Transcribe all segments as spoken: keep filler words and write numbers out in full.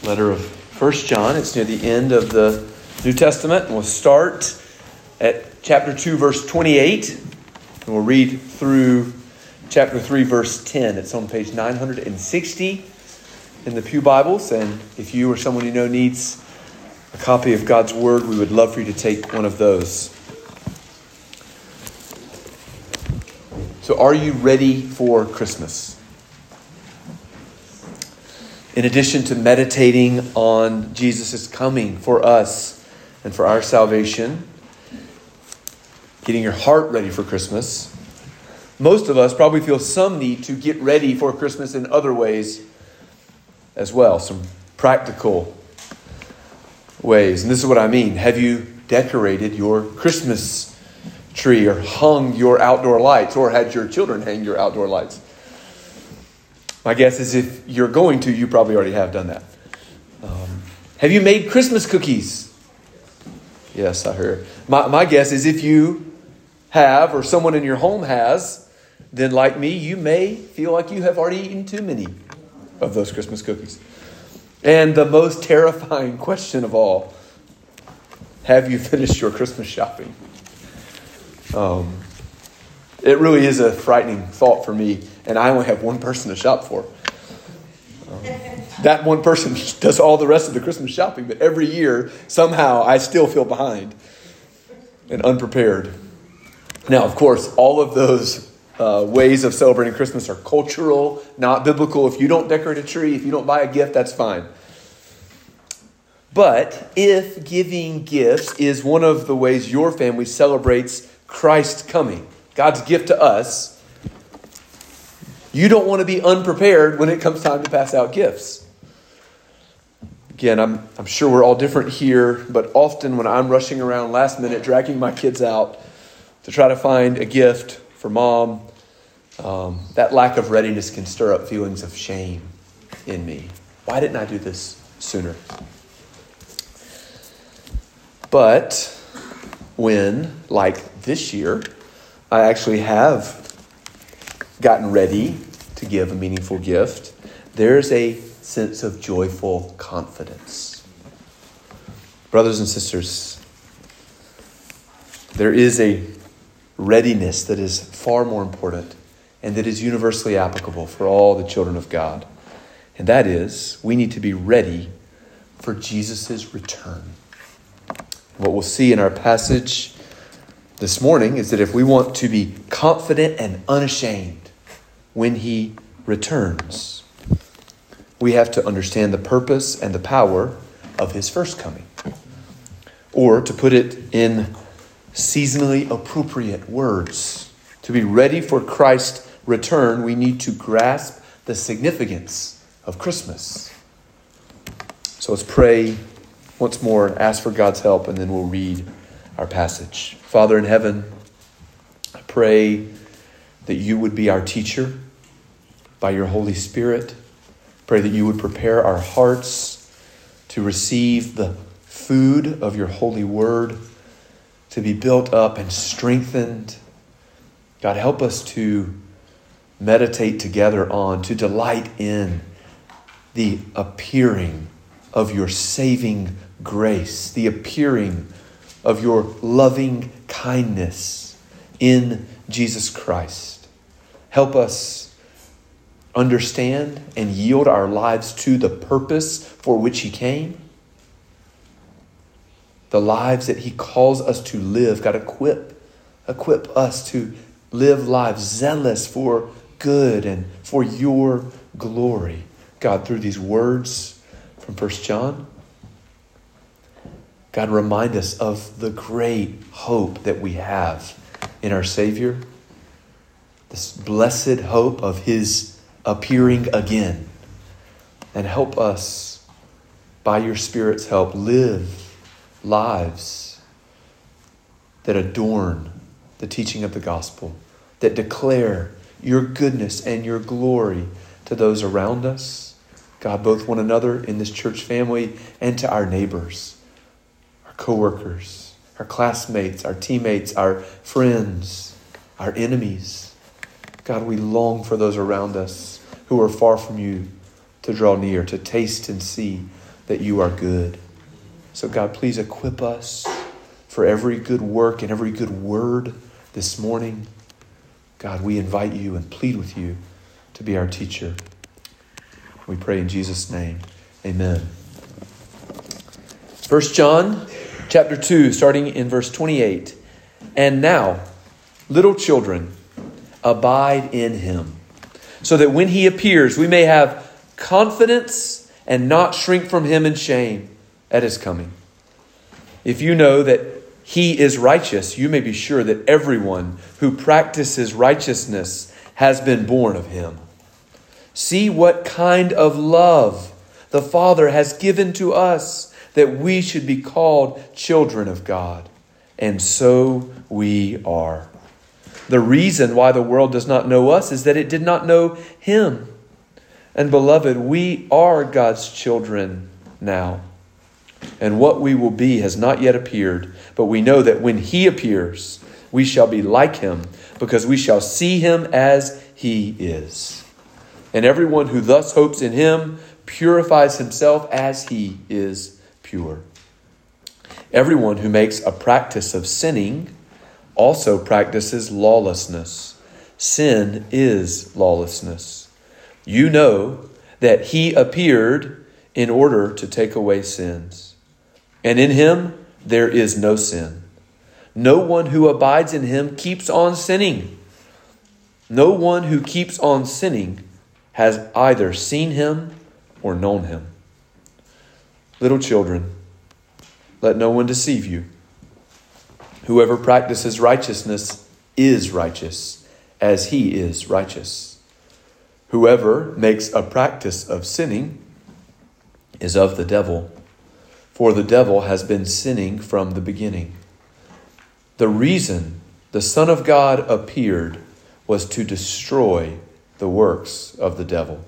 letter of First John. It's near the end of the New Testament. And we'll start at chapter two, verse twenty-eight. And we'll read through chapter three, verse ten. It's on page nine hundred sixty in the Pew Bibles. And if you or someone you know needs a copy of God's Word, we would love for you to take one of those. So are you ready for Christmas? In addition to meditating on Jesus' coming for us and for our salvation, getting your heart ready for Christmas, most of us probably feel some need to get ready for Christmas in other ways as well, some practical ways. And this is what I mean. Have you decorated your Christmas tree or hung your outdoor lights or had your children hang your outdoor lights? My guess is if you're going to, you probably already have done that. Um, have you made Christmas cookies? Yes, I heard. My, my guess is if you have or someone in your home has, then like me, you may feel like you have already eaten too many of those Christmas cookies. And the most terrifying question of all, have you finished your Christmas shopping? Um, it really is a frightening thought for me. And I only have one person to shop for. Um, that one person does all the rest of the Christmas shopping. But every year, somehow, I still feel behind and unprepared. Now, of course, all of those uh, ways of celebrating Christmas are cultural, not biblical. If you don't decorate a tree, if you don't buy a gift, that's fine. But if giving gifts is one of the ways your family celebrates Christ's coming, God's gift to us, you don't want to be unprepared when it comes time to pass out gifts. Again, I'm I'm sure we're all different here, but often when I'm rushing around last minute, dragging my kids out to try to find a gift for mom, um, that lack of readiness can stir up feelings of shame in me. Why didn't I do this sooner? But when, like this year, I actually have gotten ready to give a meaningful gift, there's a sense of joyful confidence. Brothers and sisters, there is a readiness that is far more important and that is universally applicable for all the children of God. And that is, we need to be ready for Jesus' return. What we'll see in our passage this morning is that if we want to be confident and unashamed when he returns, we have to understand the purpose and the power of his first coming. Or to put it in seasonally appropriate words, to be ready for Christ's return, we need to grasp the significance of Christmas. So let's pray once more and ask for God's help, and then we'll read our passage. Father in heaven, I pray that you would be our teacher by your Holy Spirit. Pray that you would prepare our hearts to receive the food of your holy word, to be built up and strengthened. God, help us to meditate together on, to delight in the appearing of your saving grace, the appearing of your loving kindness in Jesus Christ. Help us understand and yield our lives to the purpose for which he came. The lives that he calls us to live. God, equip, equip us to live lives zealous for good and for your glory. God, through these words from First John, God, remind us of the great hope that we have in our Savior. This blessed hope of his appearing again. And help us, by your Spirit's help, live lives that adorn the teaching of the gospel, that declare your goodness and your glory to those around us, God, both one another in this church family and to our neighbors, our co-workers, our classmates, our teammates, our friends, our enemies. God, we long for those around us who are far from you to draw near, to taste and see that you are good. So God, please equip us for every good work and every good word this morning. God, we invite you and plead with you to be our teacher. We pray in Jesus' name. Amen. First John chapter two, starting in verse twenty-eight. And now, little children, abide in him, so that when he appears, we may have confidence and not shrink from him in shame at his coming. If you know that he is righteous, you may be sure that everyone who practices righteousness has been born of him. See what kind of love the Father has given to us, that we should be called children of God. And so we are. The reason why the world does not know us is that it did not know him. And beloved, we are God's children now. And what we will be has not yet appeared. But we know that when he appears, we shall be like him, because we shall see him as he is. And everyone who thus hopes in him purifies himself as he is pure. Everyone who makes a practice of sinning also practices lawlessness. Sin is lawlessness. You know that he appeared in order to take away sins. And in him there is no sin. No one who abides in him keeps on sinning. No one who keeps on sinning has either seen him or known him. Little children, let no one deceive you. Whoever practices righteousness is righteous, as he is righteous. Whoever makes a practice of sinning is of the devil, for the devil has been sinning from the beginning. The reason the Son of God appeared was to destroy the works of the devil.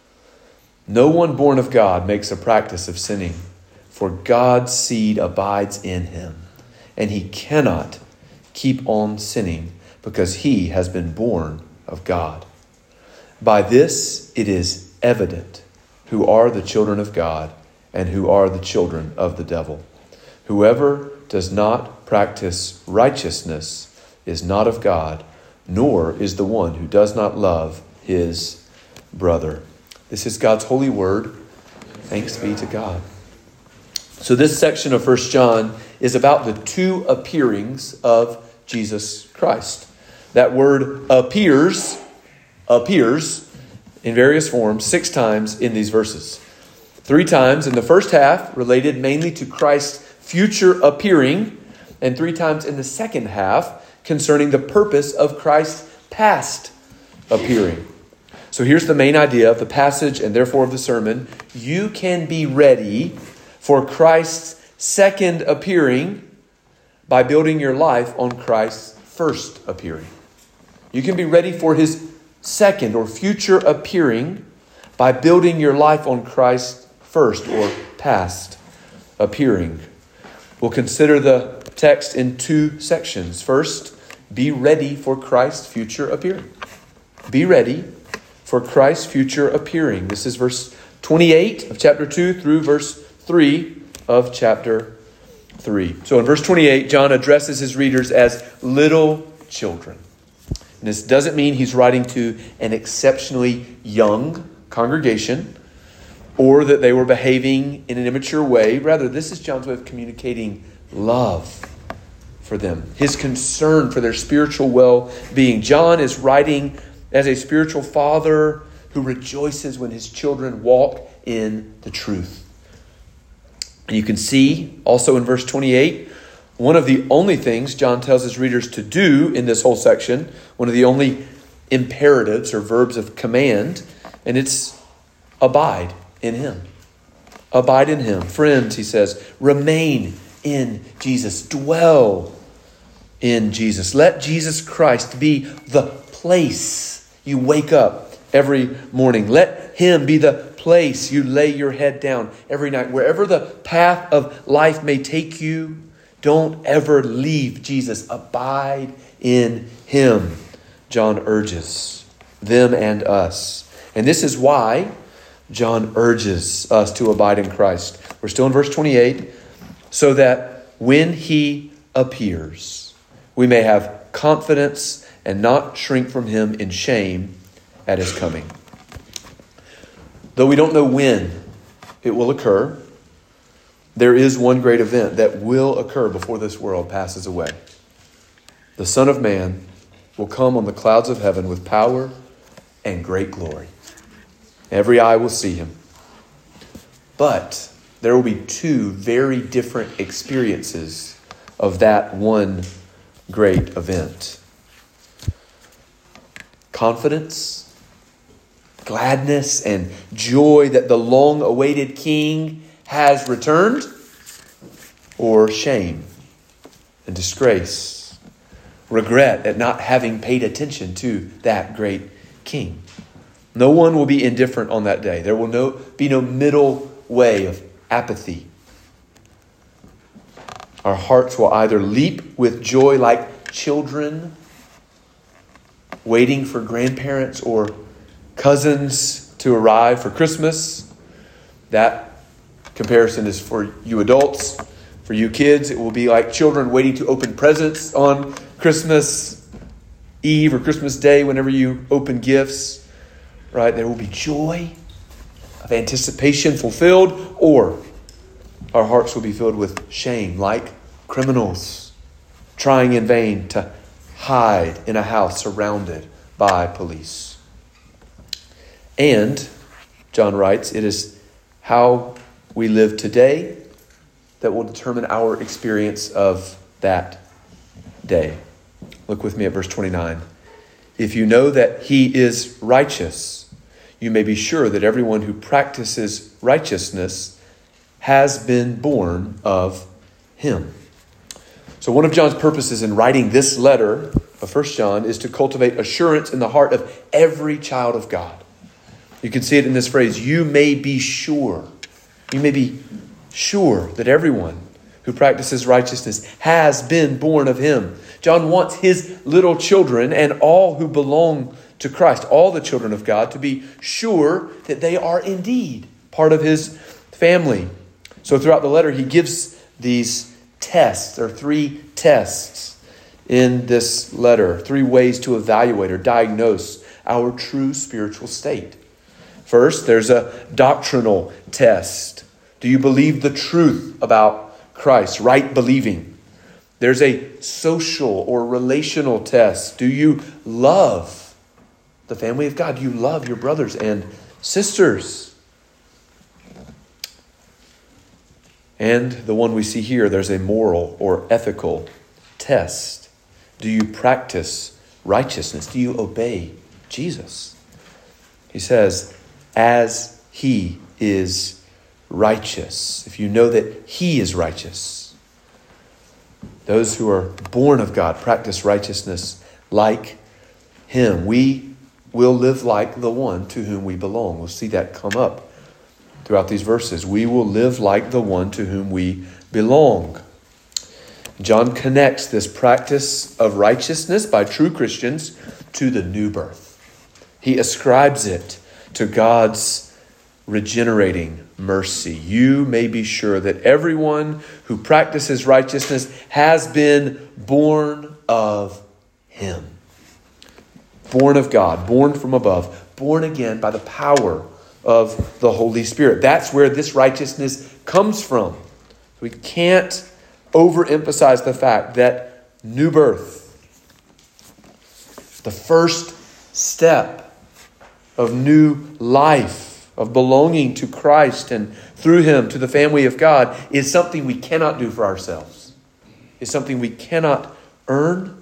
No one born of God makes a practice of sinning, for God's seed abides in him, and he cannot keep on sinning because he has been born of God. By this it is evident who are the children of God and who are the children of the devil. Whoever does not practice righteousness is not of God, nor is the one who does not love his brother. This is God's holy word. Thanks be to God. So this section of First John is about the two appearings of Jesus Christ. That word appears, appears in various forms six times in these verses. Three times in the first half related mainly to Christ's future appearing, and three times in the second half concerning the purpose of Christ's past appearing. So here's the main idea of the passage and therefore of the sermon. You can be ready for Christ's second appearing by building your life on Christ's first appearing. You can be ready for his second or future appearing by building your life on Christ's first or past appearing. We'll consider the text in two sections. First, be ready for Christ's future appearing. Be ready for Christ's future appearing. This is verse twenty-eight of chapter two through verse three of chapter three. So in verse twenty-eight, John addresses his readers as little children. And this doesn't mean he's writing to an exceptionally young congregation or that they were behaving in an immature way. Rather, this is John's way of communicating love for them, his concern for their spiritual well-being. John is writing as a spiritual father who rejoices when his children walk in the truth. And you can see also in verse twenty-eight, one of the only things John tells his readers to do in this whole section, one of the only imperatives or verbs of command, and it's abide in him. Abide in him. Friends, he says, remain in Jesus. Dwell in Jesus. Let Jesus Christ be the place you wake up every morning. Let him be the place you lay your head down every night. Wherever the path of life may take you, don't ever leave Jesus. Abide in him, John urges them and us. And this is why John urges us to abide in Christ. We're still in verse twenty-eight. So that when he appears, we may have confidence and not shrink from him in shame at his coming. Though we don't know when it will occur, there is one great event that will occur before this world passes away. The Son of Man will come on the clouds of heaven with power and great glory. Every eye will see him. But there will be two very different experiences of that one great event. Confidence, gladness, and joy that the long-awaited King has returned, or shame and disgrace, regret at not having paid attention to that great King. No one will be indifferent on that day. There will no, be no middle way of apathy. Our hearts will either leap with joy like children waiting for grandparents or cousins to arrive for Christmas. That comparison is for you adults. For you kids, it will be like children waiting to open presents on Christmas Eve or Christmas Day whenever you open gifts. Right? There will be joy of anticipation fulfilled, or our hearts will be filled with shame like criminals trying in vain to hide in a house surrounded by police. And, John writes, it is how we live today that will determine our experience of that day. Look with me at verse twenty-nine. If you know that he is righteous, you may be sure that everyone who practices righteousness has been born of him. So one of John's purposes in writing this letter of First John is to cultivate assurance in the heart of every child of God. You can see it in this phrase, you may be sure. You may be sure that everyone who practices righteousness has been born of him. John wants his little children and all who belong to Christ, all the children of God, to be sure that they are indeed part of his family. So throughout the letter, he gives these tests. There are three tests in this letter, three ways to evaluate or diagnose our true spiritual state. First, there's a doctrinal test. Do you believe the truth about Christ, right believing? There's a social or relational test. Do you love the family of God? Do you love your brothers and sisters? And the one we see here, there's a moral or ethical test. Do you practice righteousness? Do you obey Jesus? He says, as he is righteous. If you know that he is righteous, those who are born of God practice righteousness like him. We will live like the one to whom we belong. We'll see that come up throughout these verses. We will live like the one to whom we belong. John connects this practice of righteousness by true Christians to the new birth. He ascribes it to God's regenerating mercy. You may be sure that everyone who practices righteousness has been born of him. Born of God, born from above, born again by the power of the Holy Spirit. That's where this righteousness comes from. We can't overemphasize the fact that new birth, the first step of new life, of belonging to Christ and through him to the family of God, is something we cannot do for ourselves. It's something we cannot earn.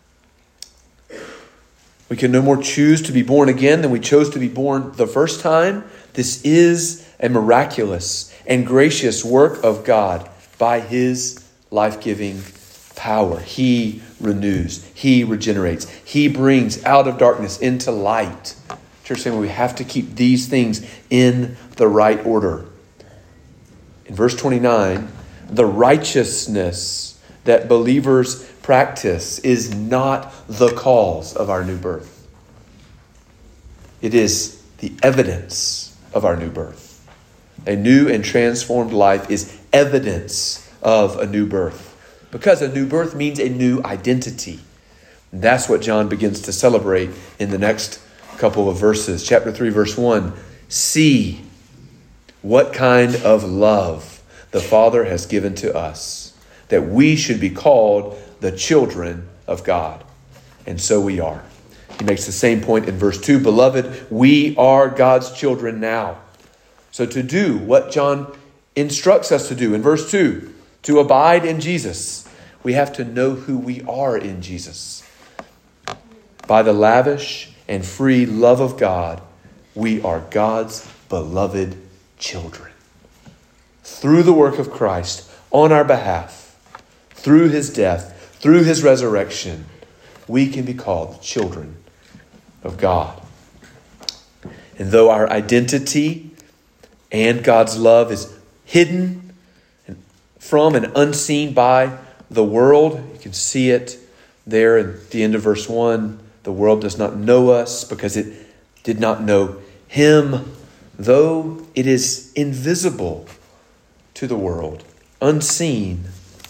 We can no more choose to be born again than we chose to be born the first time. This is a miraculous and gracious work of God by his life-giving power. He renews. He regenerates. He brings out of darkness into light. Church family, we have to keep these things in the right order. In verse twenty-nine, the righteousness that believers practice is not the cause of our new birth. It is the evidence of our new birth. A new and transformed life is evidence of a new birth, because a new birth means a new identity. And that's what John begins to celebrate in the next couple of verses. Chapter three, verse one. See what kind of love the Father has given to us, that we should be called the children of God. And so we are. He makes the same point in verse two. Beloved, we are God's children now. So to do what John instructs us to do in verse two, to abide in Jesus, we have to know who we are in Jesus. By the lavish and free love of God, we are God's beloved children. Through the work of Christ on our behalf, through his death, through his resurrection, we can be called children of God. And though our identity and God's love is hidden from and unseen by the world, you can see it there at the end of verse one. The world does not know us because it did not know him, though it is invisible to the world, unseen.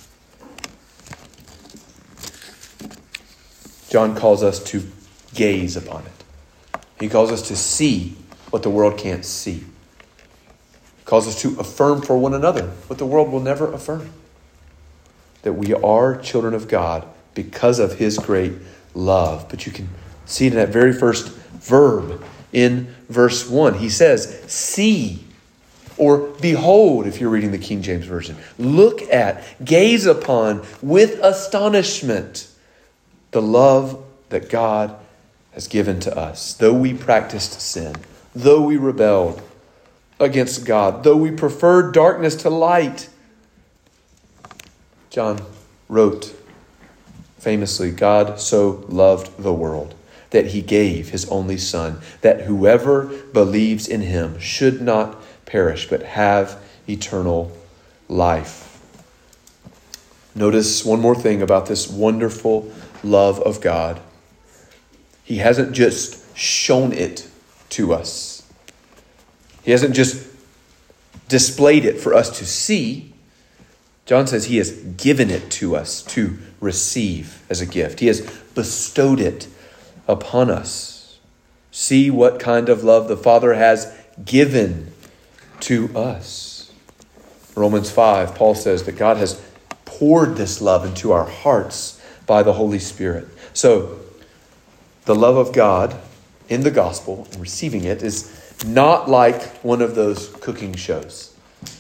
John calls us to gaze upon it. He calls us to see what the world can't see. He calls us to affirm for one another what the world will never affirm. That we are children of God because of his great love. But you can see it in that very first verb in verse one. He says, see, or behold, if you're reading the King James Version. Look at, gaze upon with astonishment the love that God has given to us. Though we practiced sin, though we rebelled against God, though we preferred darkness to light, John wrote famously, God so loved the world that he gave his only Son, that whoever believes in him should not perish, but have eternal life. Notice one more thing about this wonderful love of God. He hasn't just shown it to us. He hasn't just displayed it for us to see. John says he has given it to us to receive as a gift. He has bestowed it upon us. See what kind of love the Father has given to us. Romans five, Paul says that God has poured this love into our hearts by the Holy Spirit. So, the love of God in the gospel and receiving it is not like one of those cooking shows.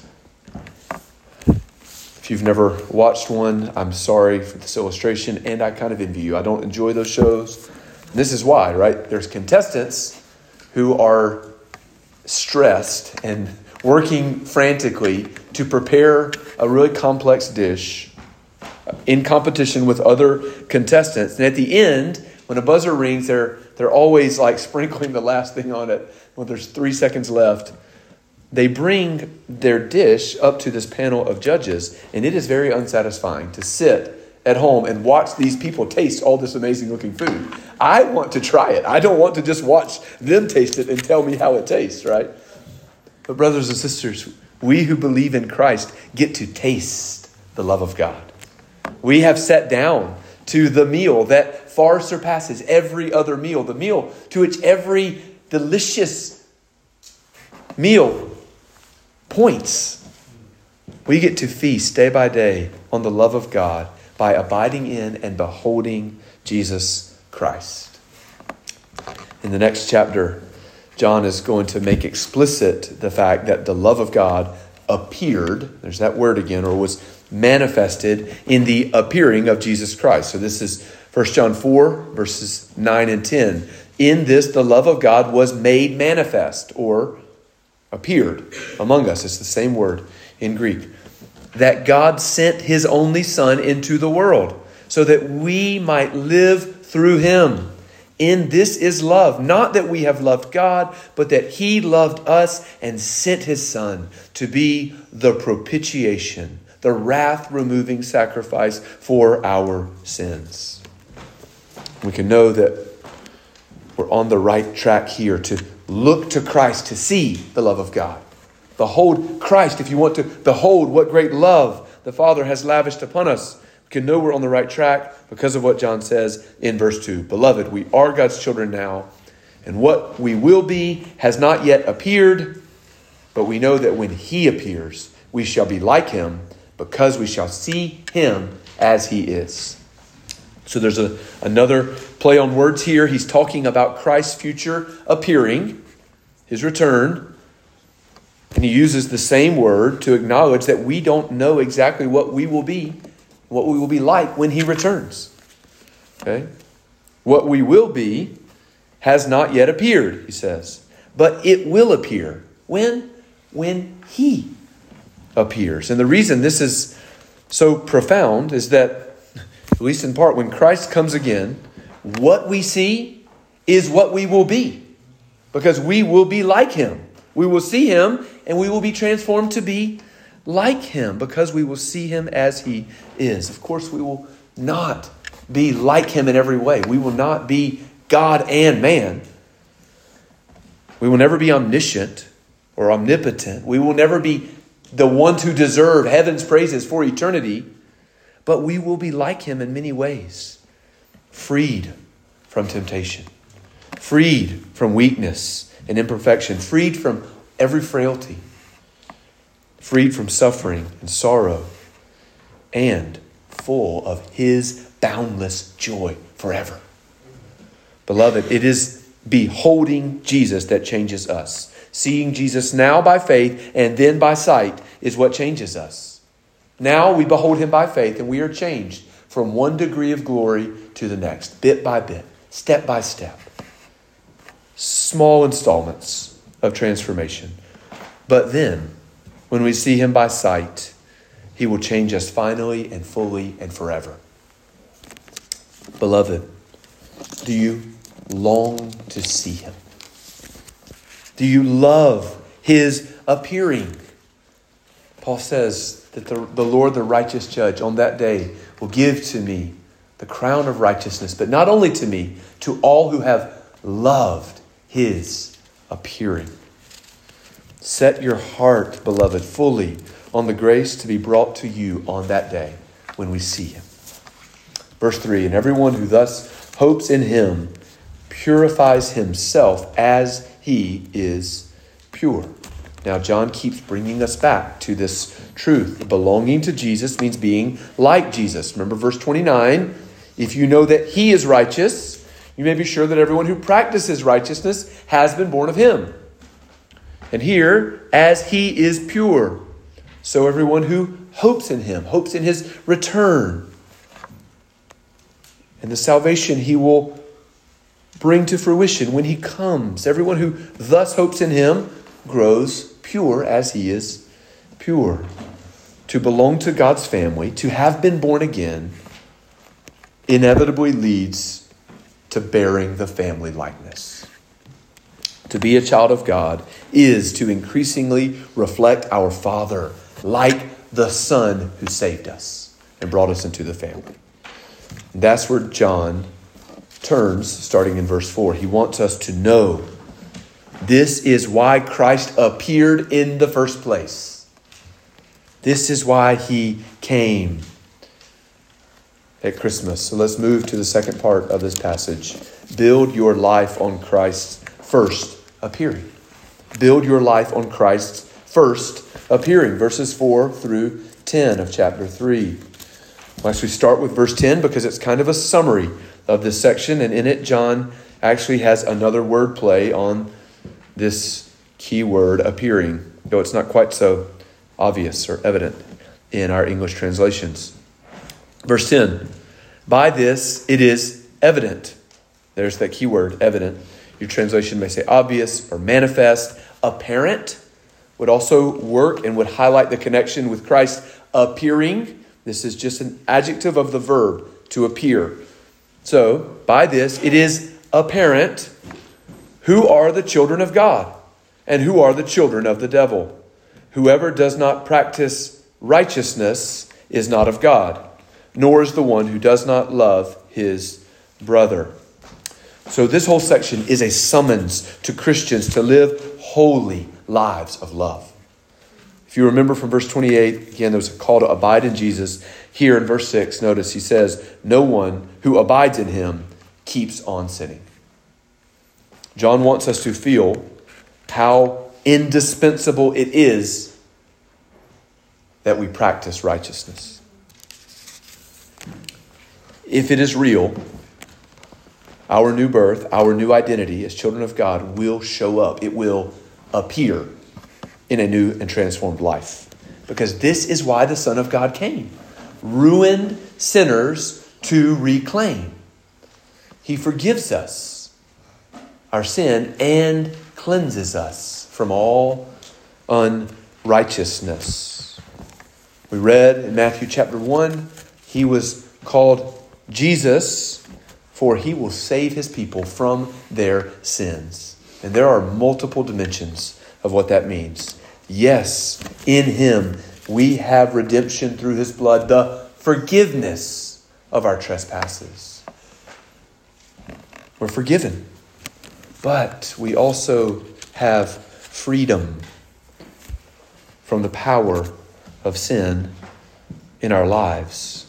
If you've never watched one, I'm sorry for this illustration, and I kind of envy you. I don't enjoy those shows. This is why, right? There's contestants who are stressed and working frantically to prepare a really complex dish in competition with other contestants. And at the end, when a buzzer rings, they're they're always like sprinkling the last thing on it when there's three seconds left. They bring their dish up to this panel of judges, and it is very unsatisfying to sit at home and watch these people taste all this amazing looking food. I want to try it. I don't want to just watch them taste it and tell me how it tastes, right? But brothers and sisters, we who believe in Christ get to taste the love of God. We have sat down to the meal that far surpasses every other meal, the meal to which every delicious meal points. We get to feast day by day on the love of God by abiding in and beholding Jesus Christ. In the next chapter, John is going to make explicit the fact that the love of God appeared, there's that word again, or was manifested in the appearing of Jesus Christ. So this is First John four, verses nine and ten. In this, the love of God was made manifest, or appeared among us. It's the same word in Greek. That God sent his only Son into the world so that we might live through him. In this is love, not that we have loved God, but that he loved us and sent his Son to be the propitiation, the wrath-removing sacrifice for our sins. We can know that we're on the right track here to look to Christ to see the love of God. Behold Christ if you want to behold what great love the Father has lavished upon us. We can know we're on the right track because of what John says in verse two. Beloved, we are God's children now, and what we will be has not yet appeared, but we know that when he appears, we shall be like him, because we shall see him as he is. So there's a, another play on words here. He's talking about Christ's future appearing, his return. And he uses the same word to acknowledge that we don't know exactly what we will be, what we will be like when he returns. Okay? What we will be has not yet appeared, he says. But it will appear. When? When he appears. And the reason this is so profound is that, at least in part, when Christ comes again, what we see is what we will be. Because we will be like him. We will see him and we will be transformed to be like him because we will see him as he is. Of course, we will not be like him in every way. We will not be God and man. We will never be omniscient or omnipotent. We will never be the ones who deserve heaven's praises for eternity. But we will be like him in many ways. Freed from temptation. Freed from weakness and imperfection. Freed from every frailty. Freed from suffering and sorrow. And full of his boundless joy forever. Beloved, it is beholding Jesus that changes us. Seeing Jesus now by faith and then by sight is what changes us. Now we behold him by faith and we are changed from one degree of glory to the next, bit by bit, step by step. Small installments of transformation. But then, when we see him by sight, he will change us finally and fully and forever. Beloved, do you long to see him? Do you love his appearing? Paul says that the, the Lord, the righteous judge, on that day will give to me the crown of righteousness, but not only to me, to all who have loved his appearing. Set your heart, beloved, fully on the grace to be brought to you on that day when we see him. Verse three, and everyone who thus hopes in him purifies himself as he is pure. Now, John keeps bringing us back to this truth. Belonging to Jesus means being like Jesus. Remember verse twenty-nine, if you know that he is righteous, you may be sure that everyone who practices righteousness has been born of him. And here, as he is pure, so everyone who hopes in him, hopes in his return, and the salvation he will bring to fruition when he comes. Everyone who thus hopes in him grows pure as he is pure. To belong to God's family, to have been born again, inevitably leads to bearing the family likeness. To be a child of God is to increasingly reflect our Father like the Son who saved us and brought us into the family. And that's where John turns, starting in verse four. He wants us to know this is why Christ appeared in the first place. This is why he came at Christmas. So let's move to the second part of this passage. Build your life on Christ's first appearing. Build your life on Christ's first appearing. Verses four through ten of chapter three. We'll actually start with verse ten because it's kind of a summary of this section. And in it, John actually has another word play on this key word, appearing, though it's not quite so obvious or evident in our English translations. Verse ten, by this it is evident. There's that key word, evident. Your translation may say obvious or manifest. Apparent would also work and would highlight the connection with Christ appearing. This is just an adjective of the verb to appear. So, by this it is apparent who are the children of God and who are the children of the devil. Whoever does not practice righteousness is not of God, nor is the one who does not love his brother. So this whole section is a summons to Christians to live holy lives of love. If you remember from verse twenty-eight, again, there was a call to abide in Jesus. Here in verse six, notice he says, no one who abides in him keeps on sinning. John wants us to feel how indispensable it is that we practice righteousness. If it is real, our new birth, our new identity as children of God will show up. It will appear in a new and transformed life. Because this is why the Son of God came. Ruined sinners to reclaim. He forgives us our sin and cleanses us from all unrighteousness. We read in Matthew chapter one, he was called Jesus, for he will save his people from their sins. And there are multiple dimensions of what that means. Yes, in him we have redemption through his blood, the forgiveness of our trespasses. We're forgiven. But we also have freedom from the power of sin in our lives.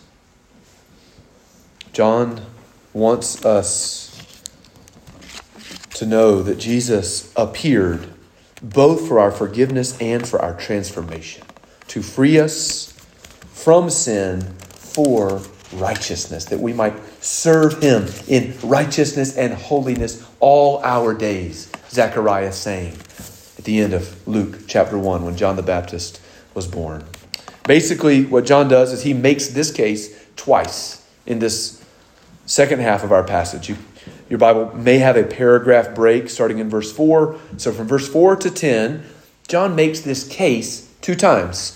John wants us to know that Jesus appeared both for our forgiveness and for our transformation, to free us from sin for righteousness, that we might serve him in righteousness and holiness all our days, Zechariah saying at the end of Luke chapter one when John the Baptist was born. Basically, what John does is he makes this case twice in this second half of our passage. You, your Bible may have a paragraph break starting in verse four. So from verse four to ten, John makes this case two times.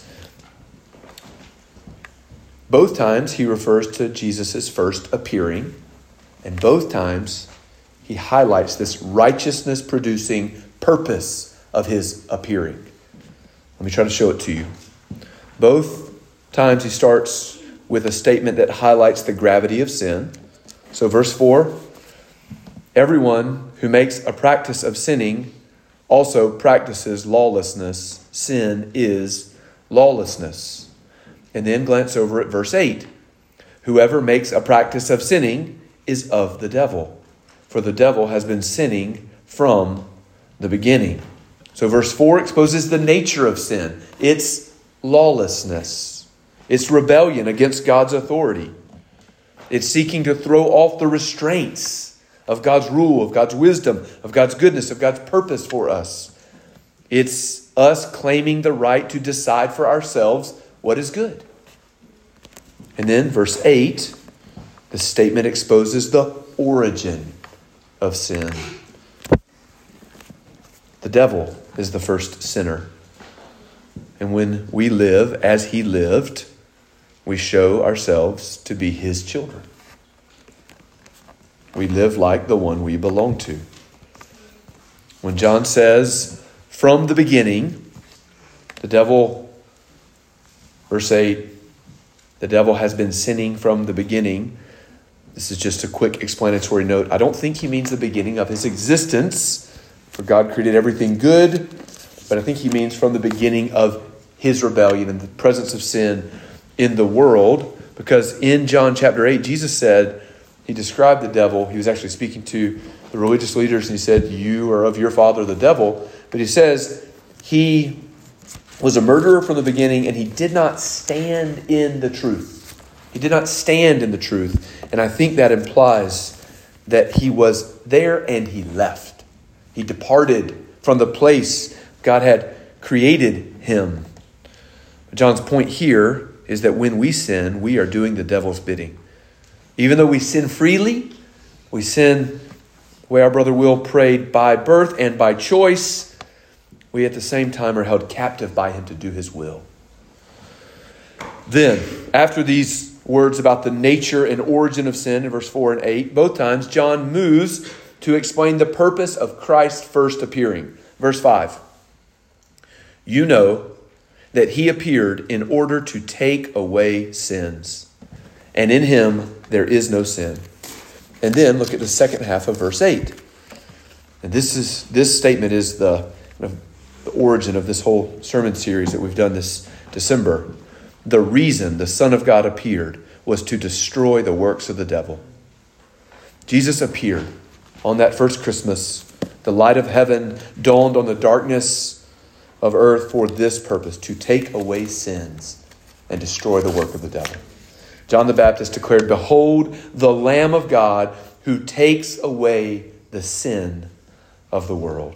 Both times he refers to Jesus' first appearing, and both times he highlights this righteousness-producing purpose of his appearing. Let me try to show it to you. Both times he starts with a statement that highlights the gravity of sin. So verse four, everyone who makes a practice of sinning also practices lawlessness. Sin is lawlessness. And then glance over at verse eight. Whoever makes a practice of sinning is of the devil, for the devil has been sinning from the beginning. So verse four exposes the nature of sin. It's lawlessness. It's rebellion against God's authority. It's seeking to throw off the restraints of God's rule, of God's wisdom, of God's goodness, of God's purpose for us. It's us claiming the right to decide for ourselves what is good. And then verse eight, the statement exposes the origin of sin. The devil is the first sinner. And when we live as he lived, we show ourselves to be his children. We live like the one we belong to. When John says, from the beginning, the devil, verse eight, the devil has been sinning from the beginning. This is just a quick explanatory note. I don't think he means the beginning of his existence, for God created everything good, but I think he means from the beginning of his rebellion and the presence of sin in the world, because in John chapter eight, Jesus said, he described the devil. He was actually speaking to the religious leaders, and he said, you are of your father, the devil. But he says he was a murderer from the beginning, and he did not stand in the truth. He did not stand in the truth. And I think that implies that he was there and he left. He departed from the place God had created him. John's point here is that when we sin, we are doing the devil's bidding. Even though we sin freely, we sin the way our brother Will prayed, by birth and by choice, we at the same time are held captive by him to do his will. Then, after these words about the nature and origin of sin in verse four and eight, both times John moves to explain the purpose of Christ's first appearing. Verse five, you know that he appeared in order to take away sins, and in him there is no sin. And then look at the second half of verse eight. And this is this statement is the, the origin of this whole sermon series that we've done this December. The reason the Son of God appeared was to destroy the works of the devil. Jesus appeared on that first Christmas. The light of heaven dawned on the darkness of earth for this purpose, to take away sins and destroy the work of the devil. John the Baptist declared, "Behold, the Lamb of God who takes away the sin of the world."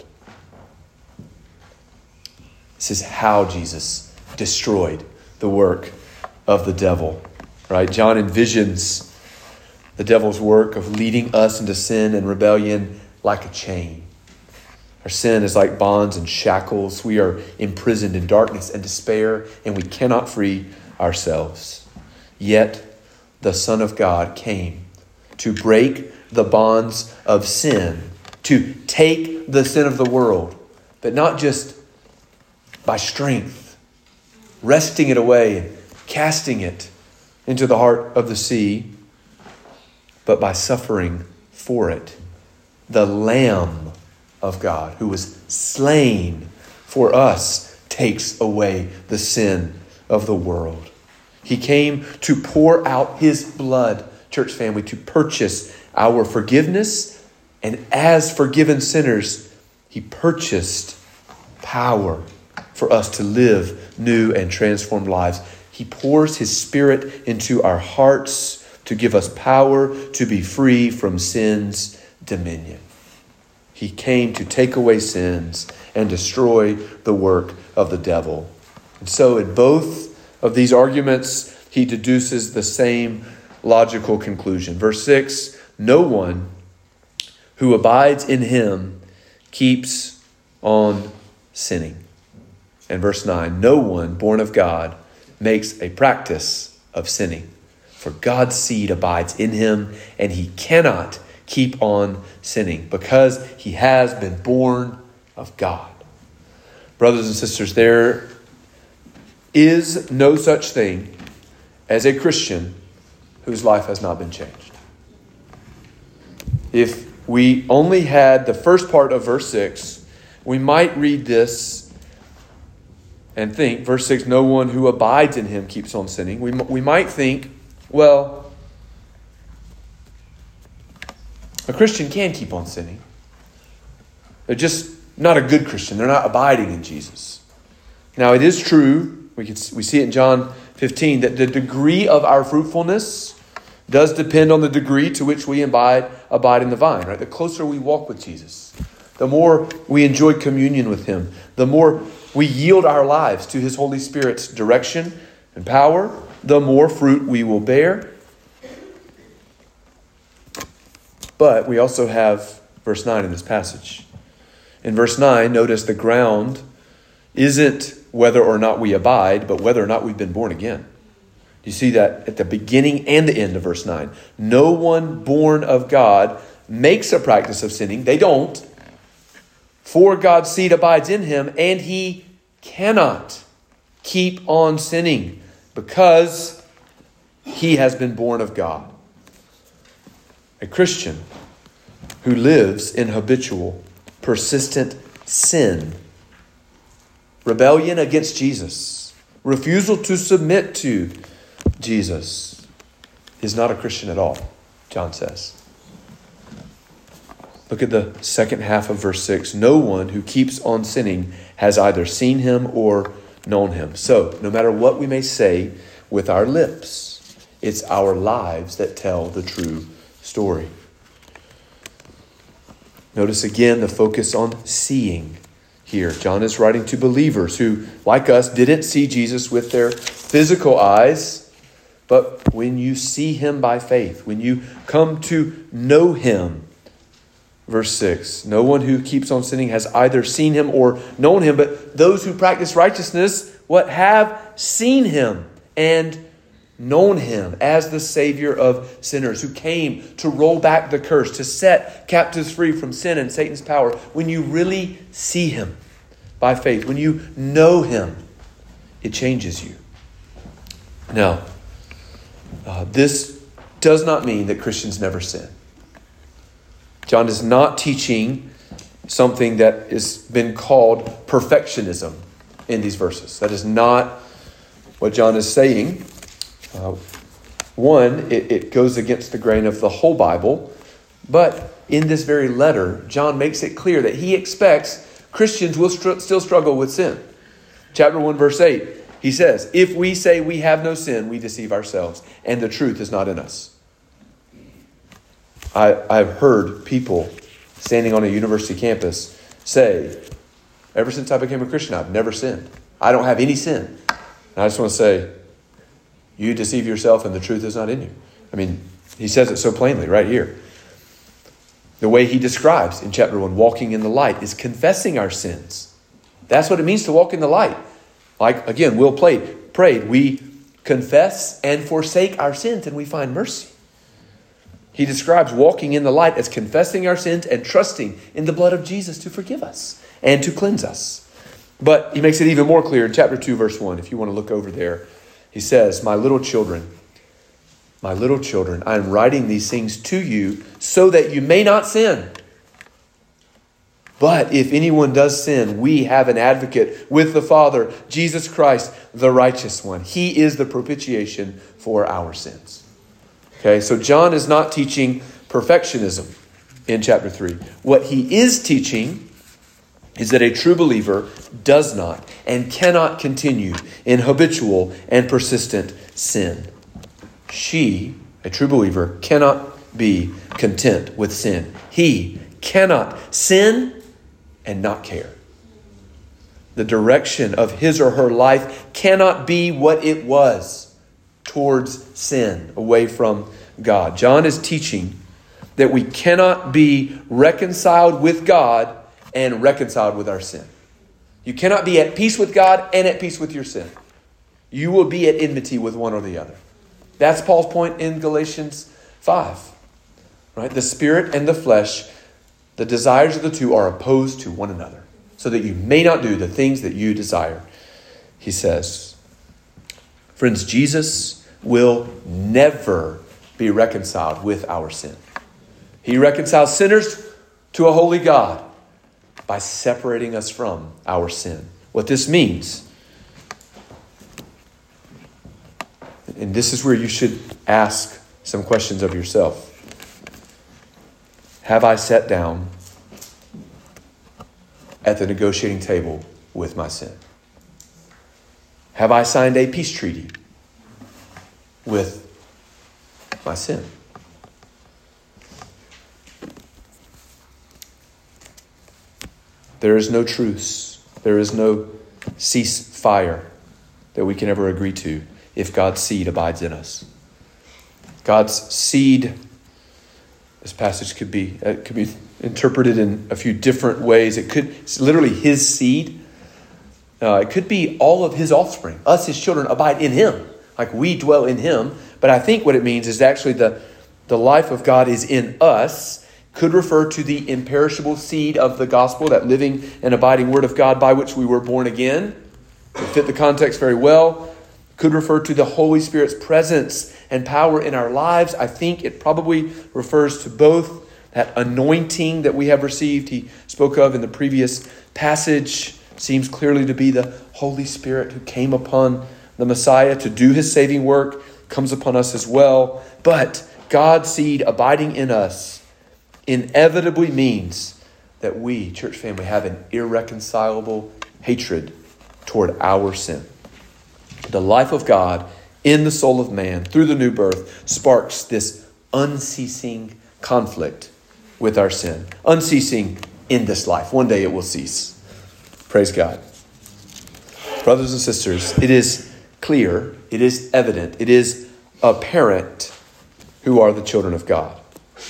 This is how Jesus destroyed the work of the devil. Right? John envisions the devil's work of leading us into sin and rebellion like a chain. Our sin is like bonds and shackles. We are imprisoned in darkness and despair, and we cannot free ourselves. Yet the Son of God came to break the bonds of sin, to take the sin of the world, but not just by strength, wresting it away and casting it into the heart of the sea, but by suffering for it. The Lamb of God, who was slain for us, takes away the sin of the world. He came to pour out his blood, church family, to purchase our forgiveness. And as forgiven sinners, he purchased power for us to live new and transformed lives. He pours his Spirit into our hearts to give us power to be free from sin's dominion. He came to take away sins and destroy the work of the devil. And so in both of these arguments, he deduces the same logical conclusion. Verse six, no one who abides in him keeps on sinning. And verse nine, no one born of God makes a practice of sinning. For God's seed abides in him, and he cannot keep on sinning because he has been born of God. Brothers and sisters, there is no such thing as a Christian whose life has not been changed. If we only had the first part of verse six, we might read this and think, verse six, no one who abides in him keeps on sinning. We, we might think, well, a Christian can keep on sinning. They're just not a good Christian. They're not abiding in Jesus. Now, it is true, we can we see it in John fifteen, that the degree of our fruitfulness does depend on the degree to which we abide, abide in the vine. Right? The closer we walk with Jesus, the more we enjoy communion with him, the more we yield our lives to his Holy Spirit's direction and power, the more fruit we will bear. But we also have verse nine in this passage. In verse nine, notice the ground isn't whether or not we abide, but whether or not we've been born again. You see that at the beginning and the end of verse nine. No one born of God makes a practice of sinning. They don't. For God's seed abides in him, and he cannot keep on sinning because he has been born of God. A Christian who lives in habitual, persistent sin, rebellion against Jesus, refusal to submit to Jesus, is not a Christian at all, John says. Look at the second half of verse six. No one who keeps on sinning has either seen him or known him. So, no matter what we may say with our lips, it's our lives that tell the true story. Notice again the focus on seeing here. John is writing to believers who, like us, didn't see Jesus with their physical eyes, but when you see him by faith, when you come to know him. Verse six, no one who keeps on sinning has either seen him or known him, but those who practice righteousness, what, have seen him and known him as the Savior of sinners, who came to roll back the curse, to set captives free from sin and Satan's power. When you really see him by faith, when you know him, it changes you. Now, uh, this does not mean that Christians never sin. John is not teaching something that has been called perfectionism in these verses. That is not what John is saying. Uh, one, it, it goes against the grain of the whole Bible. But in this very letter, John makes it clear that he expects Christians will str- still struggle with sin. Chapter one, verse eight, he says, if we say we have no sin, we deceive ourselves, and the truth is not in us. I, I've heard people standing on a university campus say, ever since I became a Christian, I've never sinned. I don't have any sin. And I just want to say, you deceive yourself and the truth is not in you. I mean, he says it so plainly right here. The way he describes in chapter one, walking in the light, is confessing our sins. That's what it means to walk in the light. Like, again, Will played, prayed, we confess and forsake our sins and we find mercy. He describes walking in the light as confessing our sins and trusting in the blood of Jesus to forgive us and to cleanse us. But he makes it even more clear in chapter two, verse one. If you want to look over there, he says, my little children, my little children, I am writing these things to you so that you may not sin. But if anyone does sin, we have an advocate with the Father, Jesus Christ, the righteous one. He is the propitiation for our sins. Okay, so John is not teaching perfectionism in chapter three. What he is teaching is that a true believer does not and cannot continue in habitual and persistent sin. She, a true believer, cannot be content with sin. He cannot sin and not care. The direction of his or her life cannot be what it was towards sin, away from God. John is teaching that we cannot be reconciled with God and reconciled with our sin. You cannot be at peace with God and at peace with your sin. You will be at enmity with one or the other. That's Paul's point in Galatians five. Right? The spirit and the flesh, the desires of the two are opposed to one another, so that you may not do the things that you desire, he says. Friends, Jesus will never be reconciled with our sin. He reconciles sinners to a holy God by separating us from our sin. What this means, and this is where you should ask some questions of yourself. Have I sat down at the negotiating table with my sin? Have I signed a peace treaty with my sin? There is no truce. There is no ceasefire that we can ever agree to if God's seed abides in us. God's seed, this passage could be it could be interpreted in a few different ways. It could, it's literally his seed. Uh, it could be all of his offspring. Us, his children, abide in him. Like we dwell in him. But I think what it means is actually the, the life of God is in us. Could refer to the imperishable seed of the gospel, that living and abiding word of God by which we were born again. It fit the context very well. Could refer to the Holy Spirit's presence and power in our lives. I think it probably refers to both. That anointing that we have received, he spoke of in the previous passage, seems clearly to be the Holy Spirit who came upon the Messiah to do his saving work, comes upon us as well. But God's seed abiding in us inevitably means that we, church family, have an irreconcilable hatred toward our sin. The life of God in the soul of man through the new birth sparks this unceasing conflict with our sin. Unceasing in this life. One day it will cease. Praise God. Brothers and sisters, it is clear, it is evident, it is apparent who are the children of God.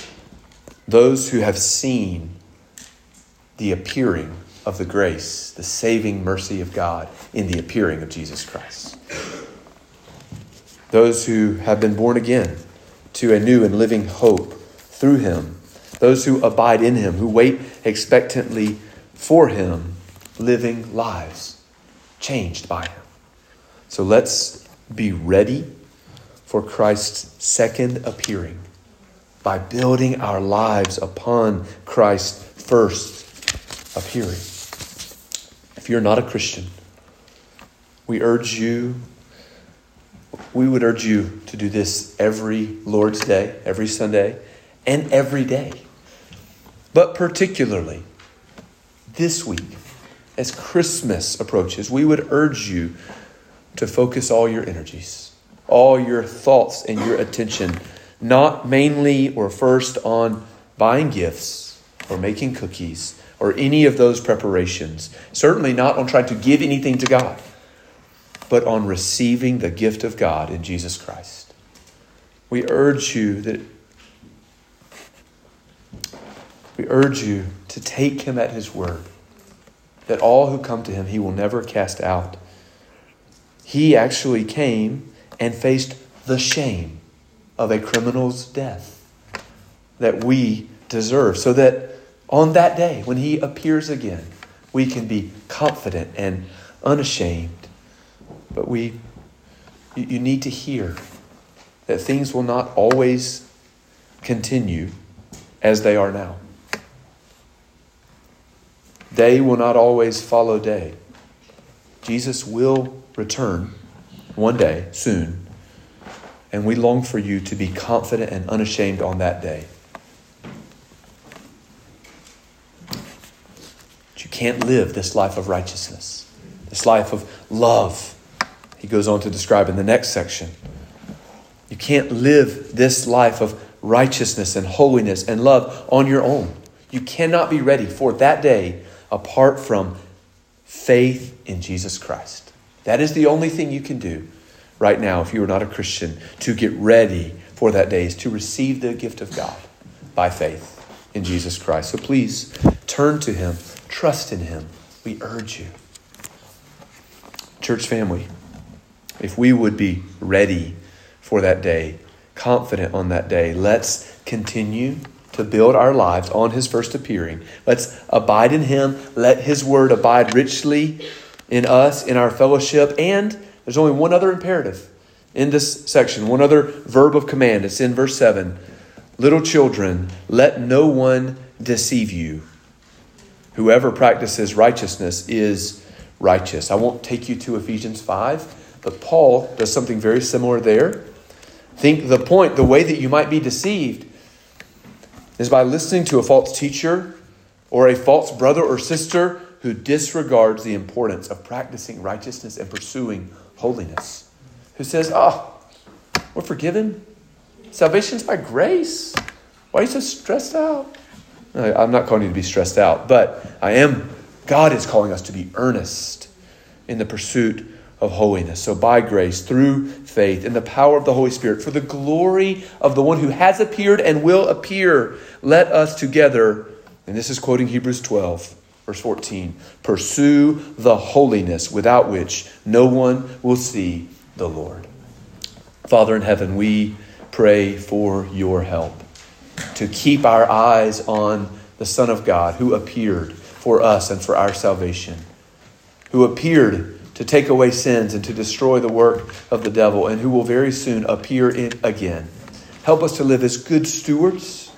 Those who have seen the appearing of the grace, the saving mercy of God in the appearing of Jesus Christ. Those who have been born again to a new and living hope through him. Those who abide in him, who wait expectantly for him, living lives changed by him. So let's be ready for Christ's second appearing by building our lives upon Christ's first appearing. If you're not a Christian, we urge you, we would urge you to do this every Lord's Day, every Sunday, and every day. But particularly this week, as Christmas approaches, we would urge you to focus all your energies, all your thoughts and your attention, not mainly or first on buying gifts or making cookies or any of those preparations. Certainly not on trying to give anything to God, but on receiving the gift of God in Jesus Christ. We urge you that we urge you to take him at his word, that all who come to him, he will never cast out. He actually came and faced the shame of a criminal's death that we deserve, so that on that day, when he appears again, we can be confident and unashamed. But we, you, you need to hear that things will not always continue as they are now. Day will not always follow day. Jesus will return one day, soon, and we long for you to be confident and unashamed on that day. But you can't live this life of righteousness, this life of love. He goes on to describe in the next section. You can't live this life of righteousness and holiness and love on your own. You cannot be ready for that day apart from faith in Jesus Christ. That is the only thing you can do right now, if you are not a Christian, to get ready for that day, is to receive the gift of God by faith in Jesus Christ. So please turn to him, trust in him. We urge you. Church family, if we would be ready for that day, confident on that day, let's continue to build our lives on his first appearing. Let's abide in him. Let his word abide richly in us, in our fellowship. And there's only one other imperative in this section, one other verb of command. It's in verse seven. Little children, let no one deceive you. Whoever practices righteousness is righteous. I won't take you to Ephesians five, but Paul does something very similar there. Think the point, the way that you might be deceived is by listening to a false teacher or a false brother or sister who disregards the importance of practicing righteousness and pursuing holiness. Who says, oh, we're forgiven. Salvation's by grace. Why are you so stressed out? I'm not calling you to be stressed out, but I am. God is calling us to be earnest in the pursuit of holiness. So by grace, through faith, in the power of the Holy Spirit, for the glory of the one who has appeared and will appear, let us together, and this is quoting Hebrews twelve, verse fourteen, pursue the holiness without which no one will see the Lord. Father in heaven, we pray for your help to keep our eyes on the Son of God who appeared for us and for our salvation, who appeared to take away sins and to destroy the work of the devil, and who will very soon appear in again. Help us to live as good stewards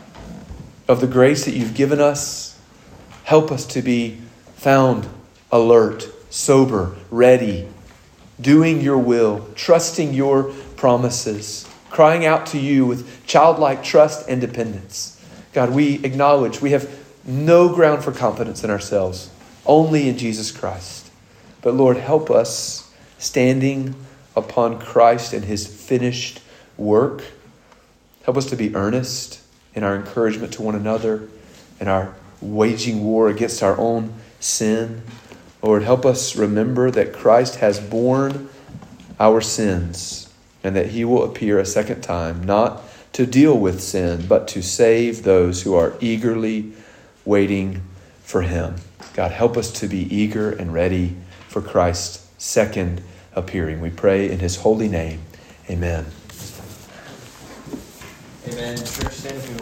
of the grace that you've given us. Help us to be found alert, sober, ready, doing your will, trusting your promises, crying out to you with childlike trust and dependence. God, we acknowledge we have no ground for confidence in ourselves, only in Jesus Christ. But Lord, help us standing upon Christ and his finished work. Help us to be earnest in our encouragement to one another and our waging war against our own sin. Lord, help us remember that Christ has borne our sins and that he will appear a second time, not to deal with sin, but to save those who are eagerly waiting for him. God, help us to be eager and ready for Christ's second appearing. We pray in his holy name. Amen. Amen. Church, stand.